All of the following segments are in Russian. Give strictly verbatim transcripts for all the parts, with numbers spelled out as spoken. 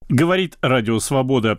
Говорит Радио Свобода.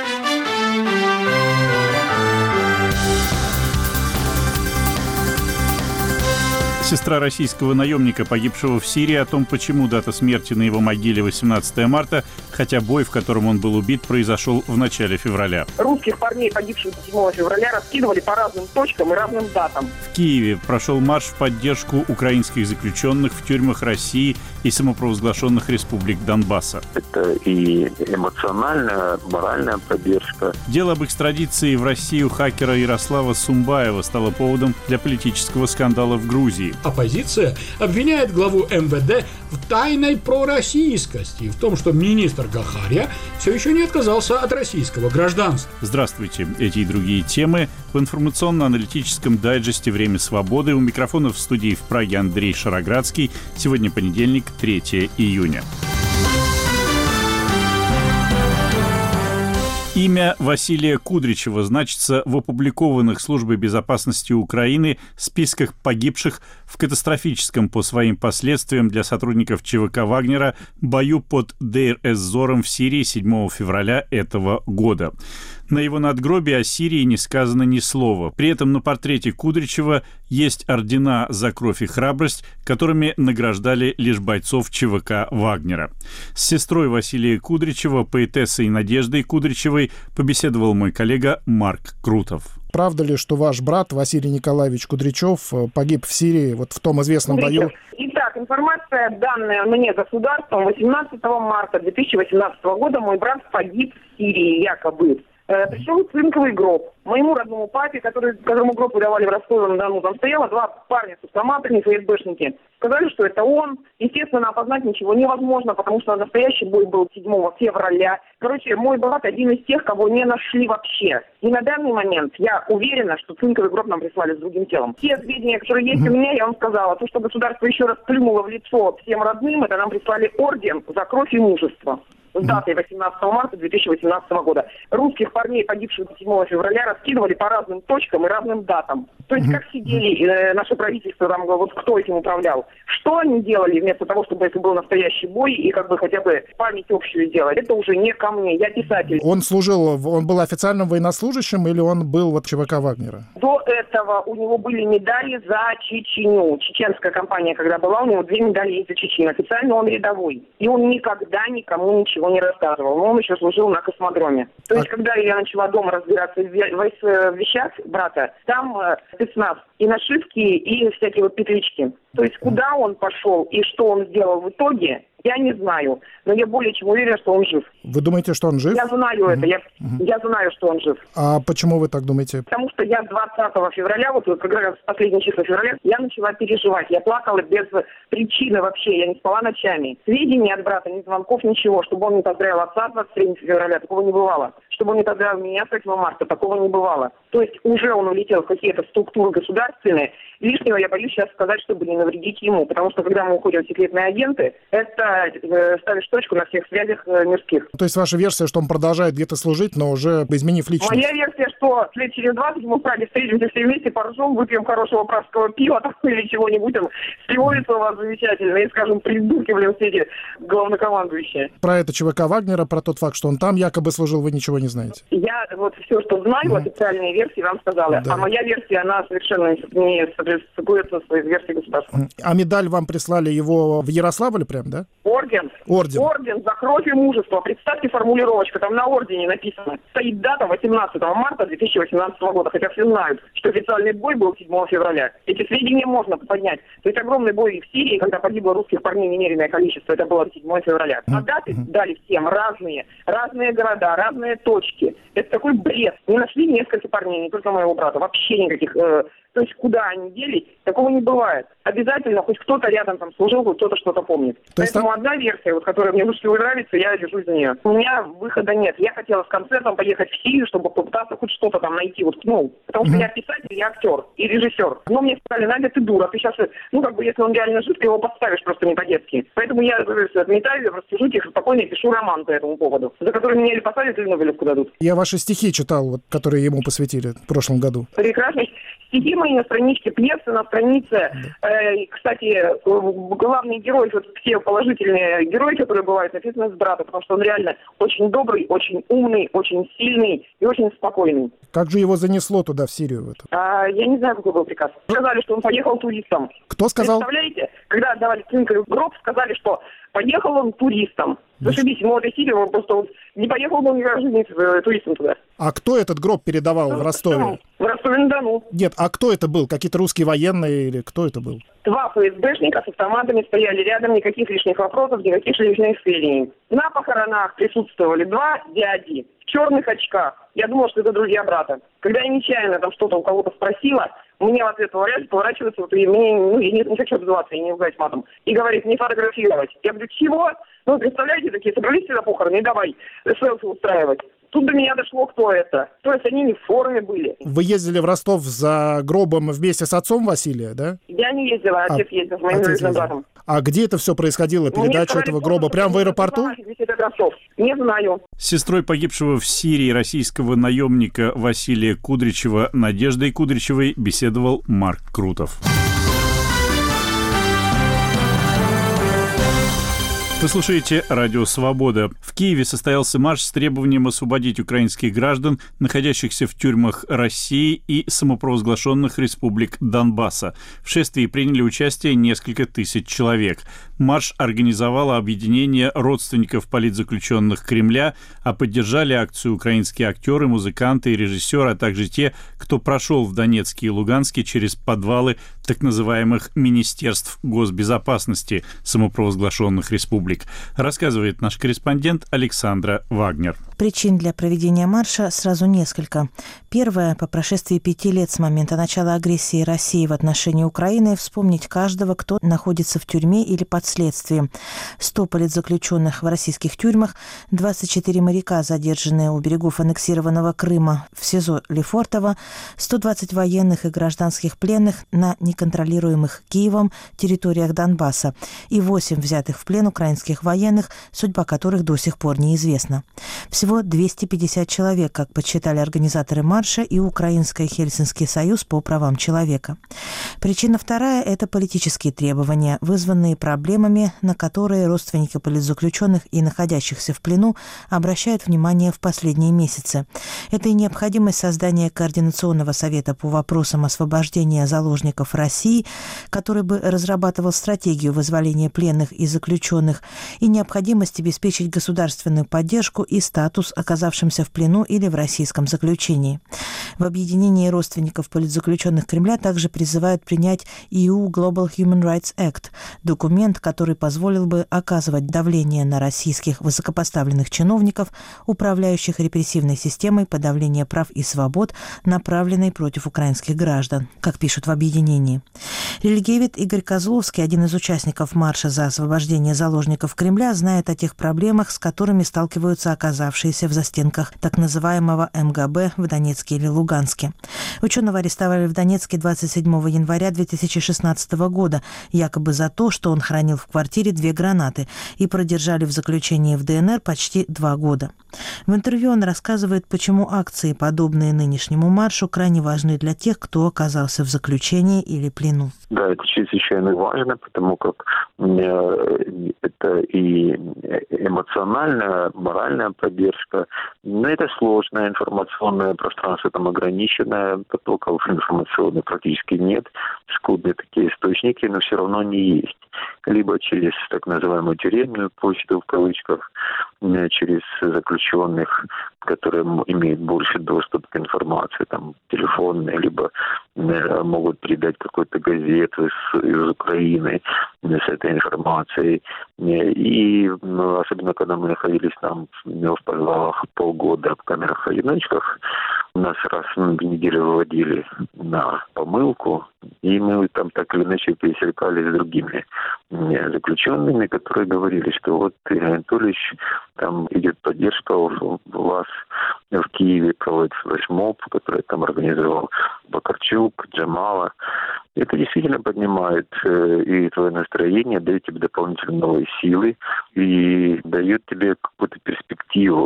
Сестра российского наемника, погибшего в Сирии, о том, почему дата смерти на его могиле восемнадцатое марта, хотя бой, в котором он был убит, произошел в начале февраля. Русских парней, погибших седьмого февраля, раскидывали по разным точкам и разным датам. В Киеве прошел марш в поддержку украинских заключенных в тюрьмах России и самопровозглашенных республик Донбасса. Это и эмоциональная, моральная поддержка. Дело об экстрадиции в Россию хакера Ярослава Сумбаева стало поводом для политического скандала в Грузии. Оппозиция обвиняет главу эм вэ дэ в тайной пророссийскости и в том, что министр Гахария все еще не отказался от российского гражданства. Здравствуйте. Эти и другие темы в информационно-аналитическом дайджесте «Время свободы». У микрофона в студии в Праге Андрей Шароградский. Сегодня понедельник, третьего июня. Имя Василия Кудричева значится в опубликованных Службой безопасности Украины списках погибших в катастрофическом по своим последствиям для сотрудников ЧВК «Вагнера» бою под Дейр-эз-Зором в Сирии седьмого февраля этого года. На его надгробии о Сирии не сказано ни слова. При этом на портрете Кудричева есть ордена за кровь и храбрость, которыми награждали лишь бойцов ЧВК «Вагнера». С сестрой Василия Кудричева, поэтессой Надеждой Кудричевой, побеседовал мой коллега Марк Крутов. Правда ли, что ваш брат Василий Николаевич Кудричев погиб в Сирии вот в том известном бою? Итак, информация, данная мне государством, восемнадцатого марта две тысячи восемнадцатого года мой брат погиб в Сирии, якобы. Причем цинковый гроб. Моему родному папе, который, которому гроб выдавали в Ростове-на-Дону, там стояло два парня с автоматами, эф эс бэшники. Сказали, что это он. Естественно, опознать ничего невозможно, потому что настоящий бой был седьмого февраля. Короче, мой брат один из тех, кого не нашли вообще. И на данный момент я уверена, что цинковый гроб нам прислали с другим телом. Все сведения, которые есть у меня, я вам сказала. То, что государство еще раз плюнуло в лицо всем родным, это нам прислали орден за кровь и мужество. С датой восемнадцатого марта две тысячи восемнадцатого года. Русских парней, погибших седьмого февраля, раскидывали по разным точкам и разным датам. То есть как сидели э, наше правительство, там, вот кто этим управлял. Что они делали вместо того, чтобы это был настоящий бой и как бы хотя бы память общую делать? Это уже не ко мне, я писатель. Он служил, он был официальным военнослужащим или он был вот ЧВК «Вагнера»? До этого у него были медали за Чечню. Чеченская компания, когда была, у него две медали есть за Чечню. Официально он рядовой. И он никогда никому ничего не рассказывал. Но он еще служил на космодроме. То есть, а... когда я начала дома разбираться в вещах брата, там э, спецназ и нашивки, и всякие вот петлички. То есть, куда он пошел и что он сделал в итоге, я не знаю. Но я более чем уверена, что он жив. Вы думаете, что он жив? Я знаю mm-hmm. это. Я, mm-hmm. я знаю, что он жив. А почему вы так думаете? Потому что я двадцатого февраля, вот как раз последние числа февраля, я начала переживать. Я плакала без причины вообще. Я не спала ночами. Сведений от брата, ни звонков, ничего. Чтобы он не поздравил отца двадцать третьего февраля, такого не бывало. Чтобы он не поздравил меня третьего марта, такого не бывало. То есть уже он улетел в какие-то структуры государственные. Лишнего я боюсь сейчас сказать, чтобы не навредить ему. Потому что когда мы уходим в секретные агенты, это э, ставишь точку на всех связях э, мирских. То есть ваша версия, что он продолжает где-то служить, но уже изменив личность? Моя версия, что лет через двадцать мы в Праге встретимся все вместе, поржем, выпьем хорошего пражского пива там, или чего-нибудь там. Сливается у вас замечательно. И, скажем, придурки, блин, все эти главнокомандующие. Про это ЧВК «Вагнера», про тот факт, что он там якобы служил, вы ничего не знаете? Я вот все, что знаю, mm-hmm. официальные версии вам сказала. Да. А моя версия, она совершенно не согласуется с версией государства. Mm-hmm. А медаль вам прислали его в Ярославле прям, да? Орден. Орден. Орден за кровь и мужество. Представьте формулировочку, там на ордене написано. Стоит дата восемнадцатого марта две тысячи восемнадцатого года, хотя все знают, что официальный бой был седьмого февраля. Эти сведения можно поднять. То есть огромный бой в Сирии, когда погибло русских парней немеренное количество, это было седьмого февраля. А даты дали всем разные. Разные города, разные точки. Это такой бред. Не нашли несколько парней, не только моего брата. Вообще никаких... Э, то есть куда они делись, такого не бывает. Обязательно хоть кто-то рядом там служил, хоть кто-то что-то помнит. То есть Поэтому там... одна версия, вот, которая мне больше всего нравится, я держусь за нее. У меня выхода нет. Я хотела с концертом поехать в Сирию, чтобы попытаться хоть что-то там найти. Вот, ну, потому что mm-hmm. я писатель, я актер и режиссер. Но мне сказали: Надя, ты дура, ты сейчас, ну, как бы, если он реально жив, ты его подставишь просто не по-детски. Поэтому я отметаю, я просто сижу тихо, спокойно и пишу роман по этому поводу, за который меня или посадят, или Нобелевку дадут. Я ваши стихи читал, вот, которые ему посвятили в прошлом году. Прекрасный Стихи мои на страничке, пьесы на странице. Э, кстати, главный герой, вот все положительные герои, которые бывают, написаны с брата, потому что он реально очень добрый, очень умный, очень сильный и очень спокойный. Как же его занесло туда, в Сирию? В эту? А, я не знаю, какой был приказ. Сказали, что он поехал туристом. Кто сказал? Представляете, когда отдавали цинковый гроб, сказали, что поехал он туристом. Зашибись, ему этой Сирии, он просто вот не поехал бы никогда в жизни туристом туда. А кто этот гроб передавал в Ростове? В Ростове-на-Дону. Нет, а кто это был? Какие-то русские военные или кто это был? Два ФСБшника с автоматами стояли рядом, никаких лишних вопросов, никаких лишних сведений. На похоронах присутствовали два дяди в черных очках. Я думала, что это друзья брата. Когда я нечаянно там что-то у кого-то спросила, мне в ответ поворачивается, вот, и мне, ну, я не, не хочу отзываться, и не ругать матом. И говорит, не фотографировать. Я говорю, чего? Ну, представляете, такие, собрались все на похороны, и давай селфи устраивать. Тут до меня дошло, кто это. То есть они не в форме были. Вы ездили в Ростов за гробом вместе с отцом Василия, да? Я не ездила, отец а, ездил с моим родным братом. А где это все происходило, передача сказали, этого гроба? Прямо в аэропорту? Не знаю. С сестрой погибшего в Сирии российского наемника Василия Кудричева Надеждой Кудричевой беседовал Марк Крутов. Вы слушаете «Радио Свобода». В Киеве состоялся марш с требованием освободить украинских граждан, находящихся в тюрьмах России и самопровозглашенных республик Донбасса. В шествии приняли участие несколько тысяч человек. Марш организовало объединение родственников политзаключенных Кремля, а поддержали акцию украинские актеры, музыканты и режиссеры, а также те, кто прошел в Донецке и Луганске через подвалы так называемых министерств госбезопасности самопровозглашенных республик, рассказывает наш корреспондент Александра Вагнер. Причин для проведения марша сразу несколько. Первое, по прошествии пяти лет с момента начала агрессии России в отношении Украины, вспомнить каждого, кто находится в тюрьме или под следствием. сто политзаключенных в российских тюрьмах, двадцать четыре моряка, задержанные у берегов аннексированного Крыма в СИЗО Лефортово, сто двадцать военных и гражданских пленных на неконтролируемых Киевом территориях Донбасса и восемь взятых в плен украинских военных, судьба которых до сих пор неизвестна. Всего двести пятьдесят человек, как подсчитали организаторы марша и Украинский Хельсинский союз по правам человека. Причина вторая – это политические требования, вызванные проблемами, на которые родственники политзаключенных и находящихся в плену обращают внимание в последние месяцы. Это и необходимость создания Координационного совета по вопросам освобождения заложников России, который бы разрабатывал стратегию вызволения пленных и заключенных, и необходимость обеспечить государственную поддержку и статус оказавшимся в плену или в российском заключении. В объединении родственников политзаключенных Кремля также призывают принять и ю Global Human Rights Act, документ, который позволил бы оказывать давление на российских высокопоставленных чиновников, управляющих репрессивной системой подавления прав и свобод, направленной против украинских граждан, как пишут в объединении. Религиовед Игорь Козловский, один из участников марша за освобождение заложников Кремля, знает о тех проблемах, с которыми сталкиваются оказавшиеся в застенках так называемого эм гэ бэ в Донецке или Луганске. Ученого арестовали в Донецке двадцать седьмого января две тысячи шестнадцатого года, якобы за то, что он хранил в квартире две гранаты, и продержали в заключении в дэ эн эр почти два года. В интервью он рассказывает, почему акции, подобные нынешнему маршу, крайне важны для тех, кто оказался в заключении или плену. Да, это чрезвычайно важно, потому как это и эмоциональная, моральная поддержка, но это сложное информационное пространство, там ограниченное, потоков информационных практически нет, скудные такие источники, но все равно они есть. Либо через так называемую тюремную почту, в кавычках, через заключенных, которые имеют больше доступ к информации, там, телефонные, либо могут передать какую-то газету из, из Украины с этой информацией. И ну, особенно, когда мы находились там в подвалах полгода в камерах-одиночках, нас раз в неделю выводили на помылку, и мы там так или иначе пересекались с другими заключенными, которые говорили, что вот, Игорь Анатольевич, там идет поддержка у вас в Киеве, проводится флешмоб, который там организовал Бакарчук, Джамала. Это действительно поднимает э, и твое настроение, дает тебе дополнительные новые силы и дает тебе какую-то перспективу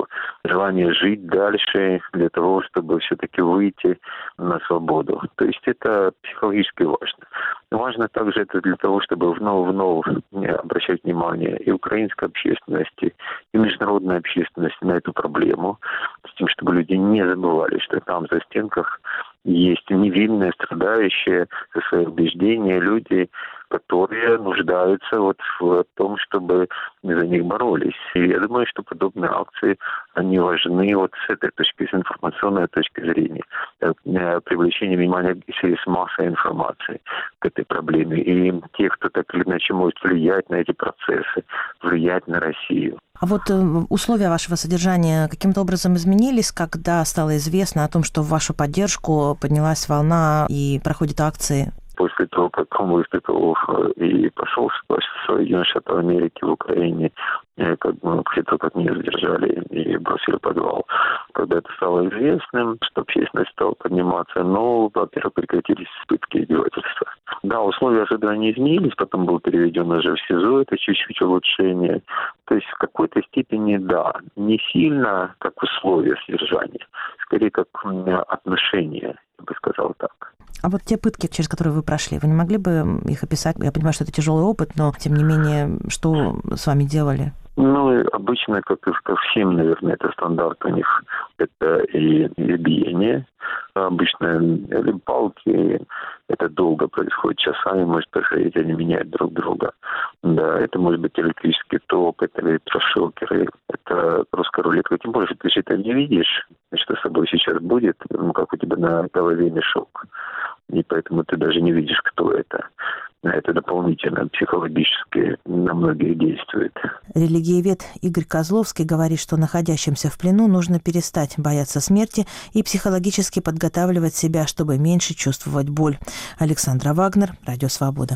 желание жить дальше для того, чтобы все-таки выйти на свободу. То есть это психологически важно. Важно также это для того, чтобы вновь-вновь обращать внимание и украинской общественности, и международной общественности на эту проблему, с тем, чтобы люди не забывали, что там за стенках есть невинные, страдающие за свои убеждения люди, которые нуждаются вот в том, чтобы за них боролись. И я думаю, что подобные акции, они важны вот с этой точки, с информационной точки зрения. Привлечение внимания через массой информации к этой проблеме. И те, кто так или иначе может влиять на эти процессы, влиять на Россию. А вот условия вашего содержания каким-то образом изменились, когда стало известно о том, что в вашу поддержку поднялась волна и проходят акции? После того, как он выступил и пошел в Соединенные Штаты Америки, в Украине, как бы, после того, как меня задержали и бросили в подвал. Когда это стало известным, что общественность стала подниматься, но, во-первых, прекратились пытки и издевательства. Да, условия особенно не изменились, потом был переведен уже в СИЗО, это чуть-чуть улучшение. То есть в какой-то степени, да, не сильно как условия содержания, скорее как отношения, я бы сказал так. А вот те пытки, через которые вы прошли, вы не могли бы их описать? Я понимаю, что это тяжелый опыт, но, тем не менее, что с вами делали? Ну, обычно, как и ко всем, наверное, это стандарт у них. Это и избиение. Обычно или палки. Это долго происходит, часами может происходить, они меняют друг друга. Да, это может быть электрический ток, это электрошокеры, это русская рулетка. Тем более, что ты же это не видишь, что с собой сейчас будет, ну, как у тебя на голове мешок. И поэтому ты даже не видишь, кто это. Это дополнительно психологически на многих действует. Религиовед Игорь Козловский говорит, что находящимся в плену нужно перестать бояться смерти и психологически подготавливать себя, чтобы меньше чувствовать боль. Александра Вагнер, Радио Свобода.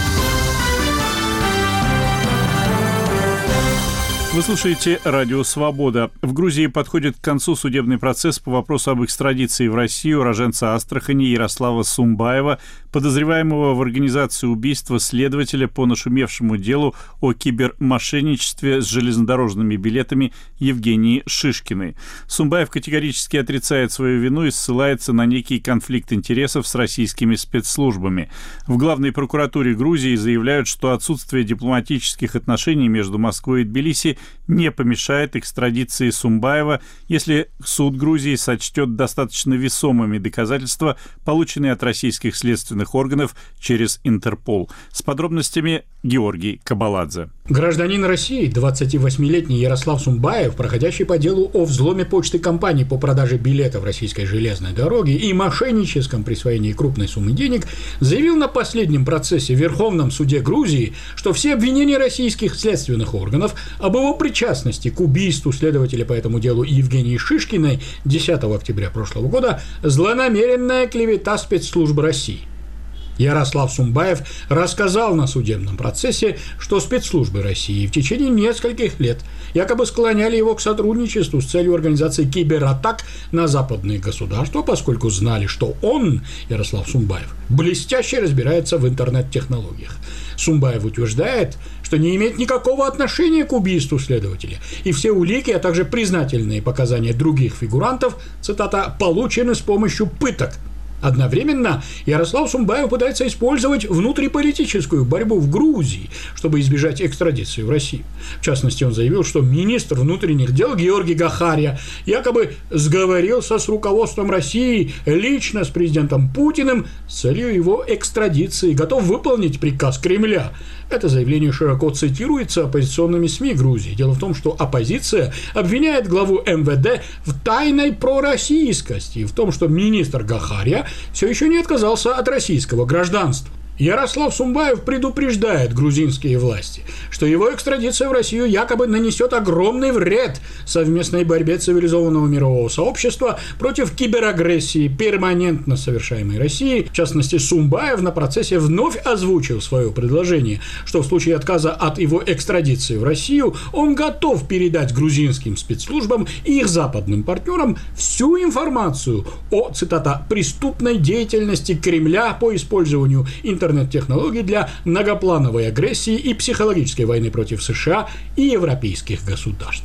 Вы слушаете «Радио Свобода». В Грузии подходит к концу судебный процесс по вопросу об экстрадиции в Россию уроженца Астрахани Ярослава Сумбаева, подозреваемого в организации убийства следователя по нашумевшему делу о кибермошенничестве с железнодорожными билетами Евгении Шишкиной. Сумбаев категорически отрицает свою вину и ссылается на некий конфликт интересов с российскими спецслужбами. В главной прокуратуре Грузии заявляют, что отсутствие дипломатических отношений между Москвой и Тбилиси не помешает экстрадиции Сумбаева, если суд Грузии сочтет достаточно весомыми доказательства, полученные от российских следственных органов через Интерпол. С подробностями Георгий Кабаладзе. Гражданин России, двадцативосьмилетний Ярослав Сумбаев, проходящий по делу о взломе почты компании по продаже билетов российской железной дороги и мошенническом присвоении крупной суммы денег, заявил на последнем процессе в Верховном суде Грузии, что все обвинения российских следственных органов об его причастности к убийству следователя по этому делу Евгении Шишкиной десятого октября прошлого года злонамеренная клевета спецслужб России. Ярослав Сумбаев рассказал на судебном процессе, что спецслужбы России в течение нескольких лет якобы склоняли его к сотрудничеству с целью организации кибератак на западные государства, поскольку знали, что он, Ярослав Сумбаев, блестяще разбирается в интернет-технологиях. Сумбаев утверждает, что не имеет никакого отношения к убийству следователя, и все улики, а также признательные показания других фигурантов, цитата, получены с помощью пыток. Одновременно Ярослав Сумбаев пытается использовать внутриполитическую борьбу в Грузии, чтобы избежать экстрадиции в Россию. В частности, он заявил, что министр внутренних дел Георгий Гахария якобы сговорился с руководством России лично с президентом Путиным с целью его экстрадиции, готов выполнить приказ Кремля. Это заявление широко цитируется оппозиционными СМИ Грузии. Дело в том, что оппозиция обвиняет главу эм вэ дэ в тайной пророссийскости и в том, что министр Гахария все еще не отказался от российского гражданства. Ярослав Сумбаев предупреждает грузинские власти, что его экстрадиция в Россию якобы нанесет огромный вред совместной борьбе цивилизованного мирового сообщества против киберагрессии, перманентно совершаемой Россией. В частности, Сумбаев на процессе вновь озвучил свое предложение, что в случае отказа от его экстрадиции в Россию он готов передать грузинским спецслужбам и их западным партнерам всю информацию о, цитата, «преступной деятельности Кремля по использованию интернет интернет-технологий для многоплановой агрессии и психологической войны против США и европейских государств».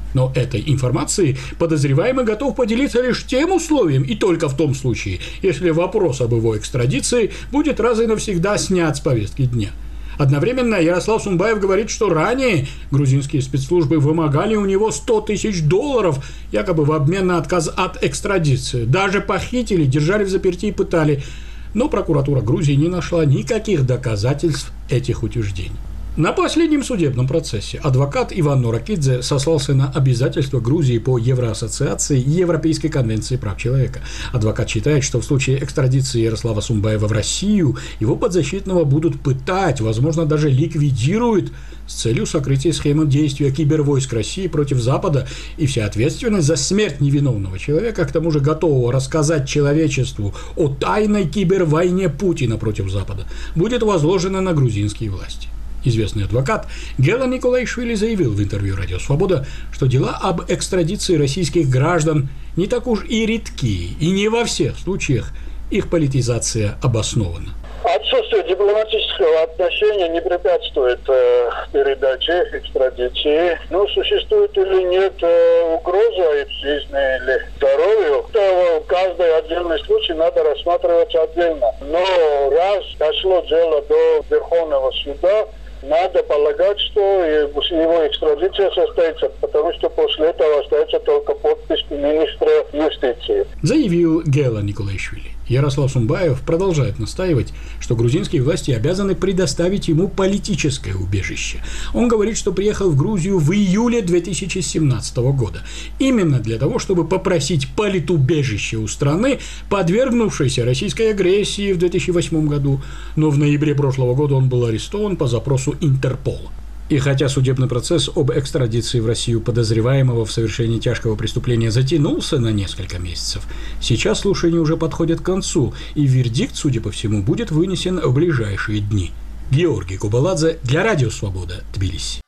Но этой информацией подозреваемый готов поделиться лишь тем условием и только в том случае, если вопрос об его экстрадиции будет раз и навсегда снят с повестки дня. Одновременно Ярослав Сумбаев говорит, что ранее грузинские спецслужбы вымогали у него сто тысяч долларов, якобы в обмен на отказ от экстрадиции. Даже похитили, держали в заперти и пытали. Но прокуратура Грузии не нашла никаких доказательств этих утверждений. На последнем судебном процессе адвокат Иван Норакидзе сослался на обязательства Грузии по Евроассоциации и Европейской конвенции прав человека. Адвокат считает, что в случае экстрадиции Ярослава Сумбаева в Россию его подзащитного будут пытать, возможно, даже ликвидируют с целью сокрытия схемы действия кибервойск России против Запада, и вся ответственность за смерть невиновного человека, к тому же готового рассказать человечеству о тайной кибервойне Путина против Запада, будет возложена на грузинские власти. Известный адвокат Гела Николаишвили заявил в интервью «Радио Свобода», что дела об экстрадиции российских граждан не так уж и редки, и не во всех случаях их политизация обоснована. Отсутствие дипломатического отношения не препятствует э, передаче экстрадиции. Но существует или нет э, угроза их жизни или здоровью, то каждый отдельный случай надо рассматривать отдельно. Но раз дошло дело до Верховного суда, надо полагать, что его экстрадиция состоится, потому что после этого остается только подпись министра юстиции. Заявил Гела Николаишвили. Ярослав Сумбаев продолжает настаивать, что грузинские власти обязаны предоставить ему политическое убежище. Он говорит, что приехал в Грузию в июле две тысячи семнадцатого года. Именно для того, чтобы попросить политубежище у страны, подвергнувшейся российской агрессии в две тысячи восьмом году. Но в ноябре прошлого года он был арестован по запросу Интерпола. И хотя судебный процесс об экстрадиции в Россию подозреваемого в совершении тяжкого преступления затянулся на несколько месяцев, сейчас слушания уже подходят к концу, и вердикт, судя по всему, будет вынесен в ближайшие дни. Георгий Кубаладзе для Радио Свобода, Тбилиси.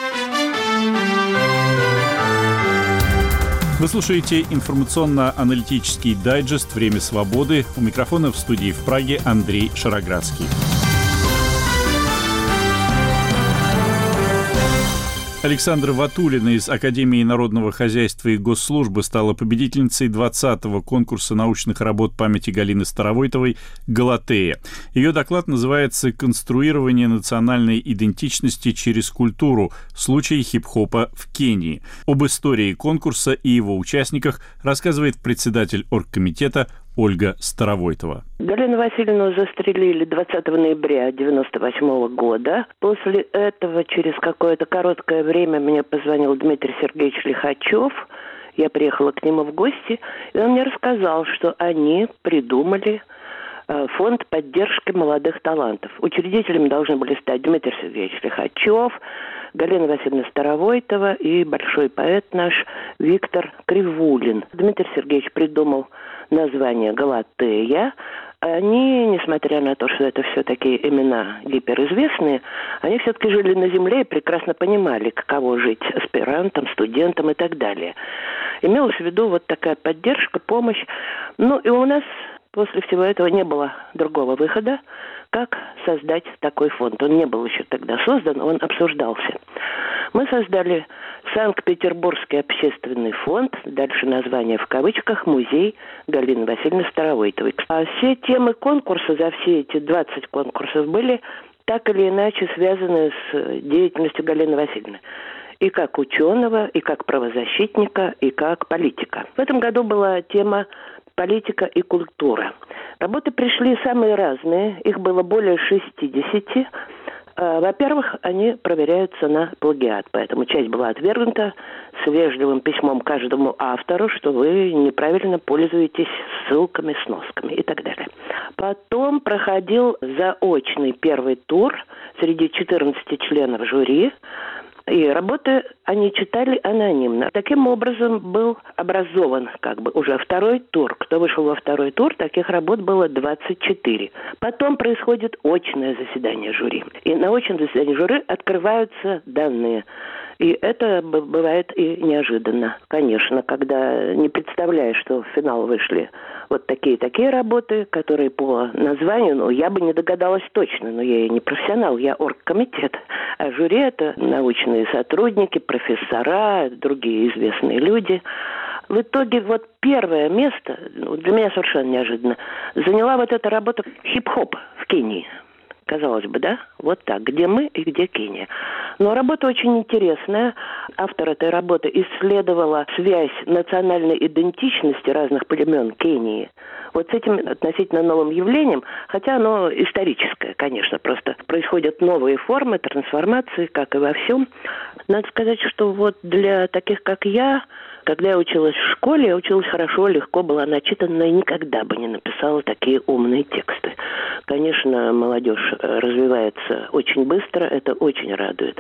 Вы слушаете информационно-аналитический дайджест «Время свободы». У микрофона в студии в Праге Андрей Шароградский. Александра Ватулина из Академии народного хозяйства и госслужбы стала победительницей двадцатого конкурса научных работ памяти Галины Старовойтовой «Галатея». Ее доклад называется «Конструирование национальной идентичности через культуру. Случаи хип-хопа в Кении». Об истории конкурса и его участниках рассказывает председатель оргкомитета Ольга Старовойтова. Галину Васильевну застрелили двадцатого ноября девяносто восьмого года. После этого, через какое-то короткое время, мне позвонил Дмитрий Сергеевич Лихачев. Я приехала к нему в гости, и он мне рассказал, что они придумали фонд поддержки молодых талантов. Учредителями должны были стать Дмитрий Сергеевич Лихачев, Галина Васильевна Старовойтова и большой поэт наш Виктор Кривулин. Дмитрий Сергеевич придумал название «Галатея». Они, несмотря на то, что это все такие имена гиперизвестные, они все-таки жили на земле и прекрасно понимали, каково жить аспирантам, студентам и так далее. Имелась в виду вот такая поддержка, помощь. Ну и у нас после всего этого не было другого выхода, как создать такой фонд. Он не был еще тогда создан, он обсуждался. Мы создали Санкт-Петербургский общественный фонд, дальше название в кавычках, музей Галины Васильевны Старовойтовой. А все темы конкурса за все эти двадцать конкурсов были так или иначе связаны с деятельностью Галины Васильевны. И как ученого, и как правозащитника, и как политика. В этом году была тема «Политика и культура». Работы пришли самые разные, их было более шестидесяти. Во-первых, они проверяются на плагиат, поэтому часть была отвергнута с вежливым письмом каждому автору, что вы неправильно пользуетесь ссылками, сносками и так далее. Потом проходил заочный первый тур среди четырнадцати членов жюри, и работы они читали анонимно. Таким образом был образован как бы уже второй тур. Кто вышел во второй тур, таких работ было двадцать четыре. Потом происходит очное заседание жюри. И на очном заседании жюри открываются данные И это бывает и неожиданно, конечно, когда не представляешь, что в финал вышли вот такие-такие работы, которые по названию, ну, я бы не догадалась точно, но я и не профессионал, я оргкомитет. А жюри — это научные сотрудники, профессора, другие известные люди. В итоге вот первое место, для меня совершенно неожиданно, заняла вот эта работа «Хип-хоп» в Кении. Казалось бы, да? Вот так. Где мы и где Кения. Но работа очень интересная. Автор этой работы исследовала связь национальной идентичности разных племен Кении вот с этим относительно новым явлением, хотя оно историческое, конечно, просто происходят новые формы трансформации, как и во всем. Надо сказать, что вот для таких, как я, когда я училась в школе, я училась хорошо, легко, была начитана и никогда бы не написала такие умные тексты. Конечно, молодежь развивается очень быстро, это очень радует.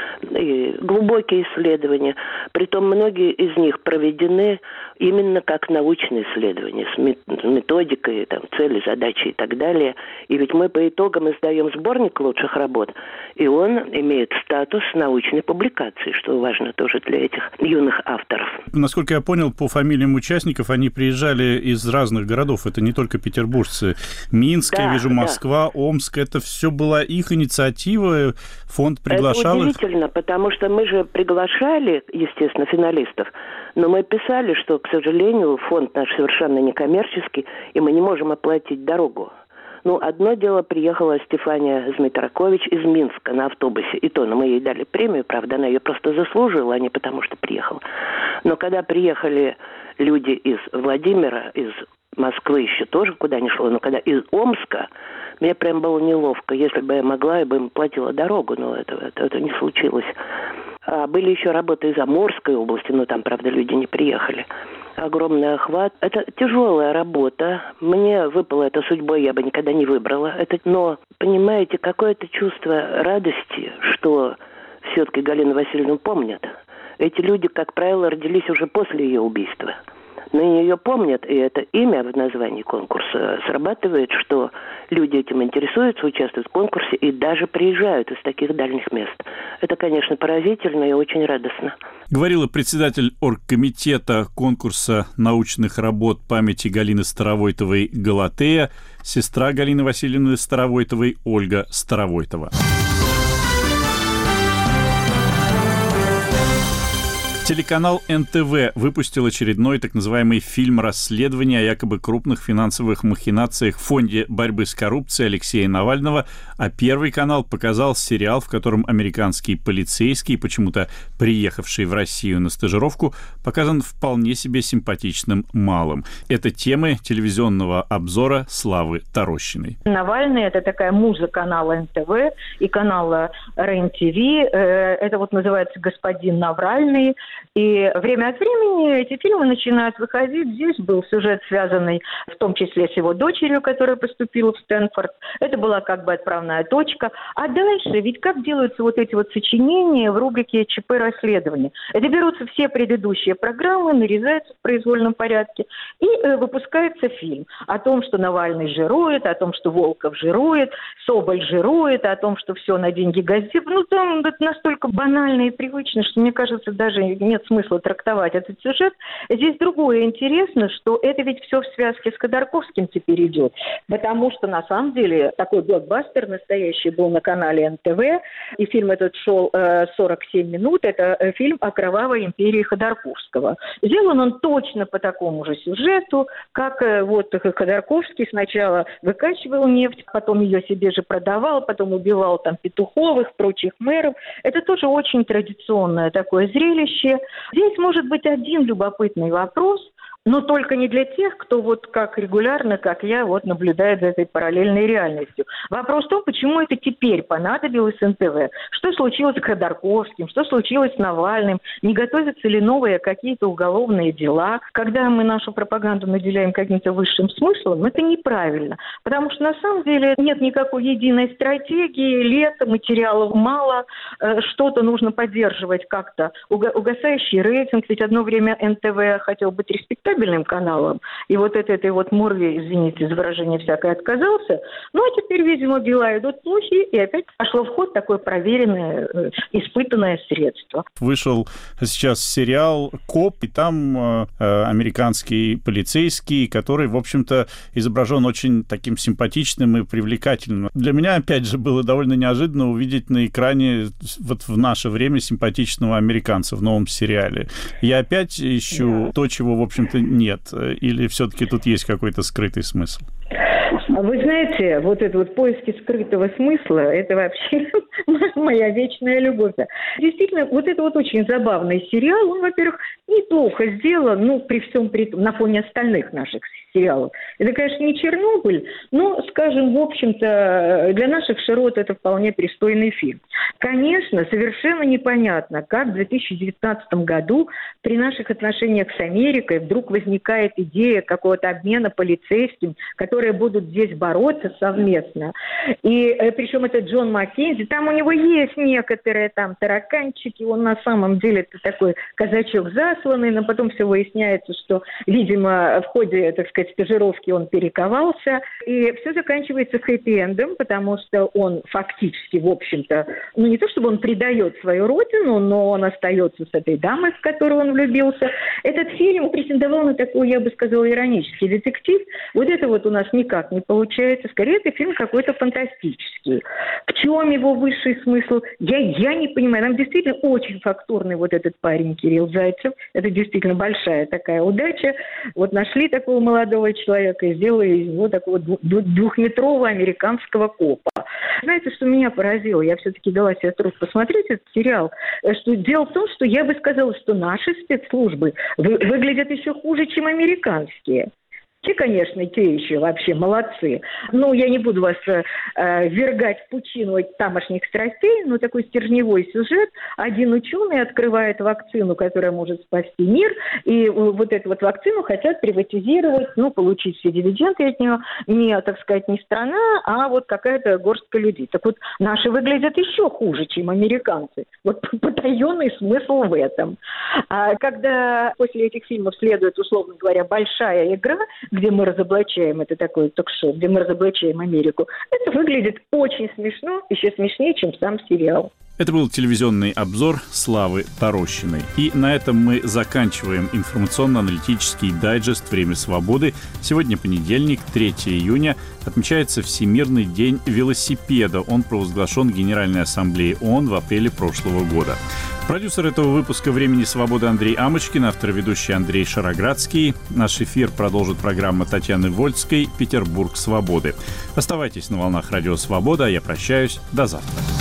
И глубокие исследования, притом многие из них проведены именно как научные исследования, с методикой, там, цели, задачи и так далее. И ведь мы по итогам издаем сборник лучших работ, и он имеет статус научной публикации, что важно тоже для этих юных авторов. Насколько я понял, по фамилиям участников они приезжали из разных городов. Это не только петербуржцы. Минск, да, я вижу, Москва, да. Омск. Это все была их инициатива. Фонд приглашал их. Это удивительно, потому что мы же приглашали, естественно, финалистов, но мы писали, что, к сожалению, фонд наш совершенно некоммерческий, и мы не можем оплатить дорогу. Ну, одно дело, приехала Стефания Змитракович из Минска на автобусе. И то, ну, мы ей дали премию, правда, она ее просто заслужила, а не потому что приехала. Но когда приехали люди из Владимира, из Москвы еще тоже куда ни шло, но когда из Омска, мне прям было неловко. Если бы я могла, я бы им платила дорогу, но это, это, это не случилось. А были еще работы из Амурской области, но там, правда, люди не приехали. Огромный охват. Это тяжелая работа. Мне выпала эта судьбой, я бы никогда не выбрала. Это, но, понимаете, какое-то чувство радости, что все-таки Галину Васильевну помнят. Эти люди, как правило, родились уже после ее убийства. Но ее помнят, и это имя в названии конкурса срабатывает, что люди этим интересуются, участвуют в конкурсе и даже приезжают из таких дальних мест. Это, конечно, поразительно и очень радостно. Говорила председатель оргкомитета конкурса научных работ памяти Галины Старовойтовой «Галатея», сестра Галины Васильевны Старовойтовой Ольга Старовойтова. Телеканал эн тэ вэ выпустил очередной так называемый фильм расследования о якобы крупных финансовых махинациях в фонде борьбы с коррупцией Алексея Навального, а Первый канал показал сериал, в котором американский полицейский, почему-то приехавший в Россию на стажировку, показан вполне себе симпатичным малым. Это темы телевизионного обзора Славы Тарощиной. Навальный — это такая муза канала эн тэ вэ и канала РЕН-ТВ. Это вот называется «Господин Навальный». И время от времени эти фильмы начинают выходить. Здесь был сюжет, связанный в том числе с его дочерью, которая поступила в Стэнфорд. Это была как бы отправная точка. А дальше, ведь как делаются вот эти вот сочинения в рубрике ЧП расследования? Это берутся все предыдущие программы, нарезаются в произвольном порядке, и э, выпускается фильм о том, что Навальный жирует, о том, что Волков жирует, Соболь жирует, о том, что все на деньги газет. Ну, там это настолько банально и привычно, что, мне кажется, даже нет смысла трактовать этот сюжет. Здесь другое интересно, что это ведь все в связке с Ходорковским теперь идет. Потому что, на самом деле, такой блокбастер настоящий был на канале эн тэ вэ, и фильм этот шел э, сорок семь минут. Это э, фильм о кровавой империи Ходорковского. Сделан он точно по такому же сюжету, как э, вот Ходорковский сначала выкачивал нефть, потом ее себе же продавал, потом убивал там Петуховых, прочих мэров. Это тоже очень традиционное такое зрелище. Здесь может быть один любопытный вопрос, но только не для тех, кто вот как регулярно, как я, вот наблюдает за этой параллельной реальностью. Вопрос в том, почему это теперь понадобилось эн тэ вэ. Что случилось с Ходорковским, что случилось с Навальным, не готовятся ли новые какие-то уголовные дела. Когда мы нашу пропаганду наделяем каким-то высшим смыслом, это неправильно. Потому что на самом деле нет никакой единой стратегии, лето, материалов мало, что-то нужно поддерживать как-то. Угасающий рейтинг, ведь одно время эн тэ вэ хотел быть респектабельным, кабельным каналам, и вот от этой вот морви, извините за выражение, всякое отказался. Ну, а теперь, видимо, дела идут плохи, и опять пошло в ход такое проверенное, испытанное средство. Вышел сейчас сериал «Коп», и там э, американский полицейский, который, в общем-то, изображен очень таким симпатичным и привлекательным. Для меня, опять же, было довольно неожиданно увидеть на экране вот в наше время симпатичного американца в новом сериале. Я опять ищу да. то, чего, в общем-то, нет. Или все-таки тут есть какой-то скрытый смысл? Вы знаете, вот это вот поиски скрытого смысла, это вообще моя вечная любовь. Действительно, вот это вот очень забавный сериал. Он, во-первых, неплохо сделан, ну, при всем при том, на фоне остальных наших сериалов. Это, конечно, не Чернобыль, но, скажем, в общем-то, для наших широт это вполне пристойный фильм. Конечно, совершенно непонятно, как в две тысячи девятнадцатом году при наших отношениях с Америкой вдруг возникает идея какого-то обмена полицейским, которые будут здесь бороться совместно. И э, причем это Джон Маккензи. Там у него есть некоторые там тараканчики. Он на самом деле это такой казачок засланный, но потом все выясняется, что, видимо, в ходе, так сказать, стажировки он перековался. И все заканчивается хэппи-эндом, потому что он фактически, в общем-то, ну не то чтобы он предает свою родину, но он остается с этой дамой, в которую он влюбился. Этот фильм претендовал на такой, я бы сказала, иронический детектив. Вот это вот у нас никак не получается. Скорее, это фильм какой-то фантастический. В чем его высший смысл? Я, я не понимаю. Нам действительно очень фактурный вот этот парень Кирилл Зайцев. Это действительно большая такая удача. Вот нашли такого молодого человека и сделали из него такого двухметрового американского копа. Знаете, что меня поразило? Я все-таки дала себе труд посмотреть этот сериал. Что дело в том, что я бы сказала, что наши спецслужбы вы, выглядят еще хуже, чем американские. Те, конечно, те еще вообще молодцы. Ну, я не буду вас э, ввергать в пучину тамошних страстей, но такой стержневой сюжет. Один ученый открывает вакцину, которая может спасти мир, и вот эту вот вакцину хотят приватизировать, ну, получить все дивиденды от нее. Не, так сказать, не страна, а вот какая-то горстка людей. Так вот, наши выглядят еще хуже, чем американцы. Вот потаенный смысл в этом. А когда после этих фильмов следует, условно говоря, большая игра, где мы разоблачаем, это такое ток-шоу, где мы разоблачаем Америку, это выглядит очень смешно, еще смешнее, чем сам сериал. Это был телевизионный обзор Славы Тарощиной. И на этом мы заканчиваем информационно-аналитический дайджест «Время свободы». Сегодня понедельник, третьего июня, отмечается Всемирный день велосипеда. Он провозглашен Генеральной Ассамблеей ООН в апреле прошлого года. Продюсер этого выпуска «Времени свободы» Андрей Амочкин, автор и ведущий Андрей Шароградский. Наш эфир продолжит программа Татьяны Вольской «Петербург свободы». Оставайтесь на волнах Радио Свобода, а я прощаюсь. До завтра.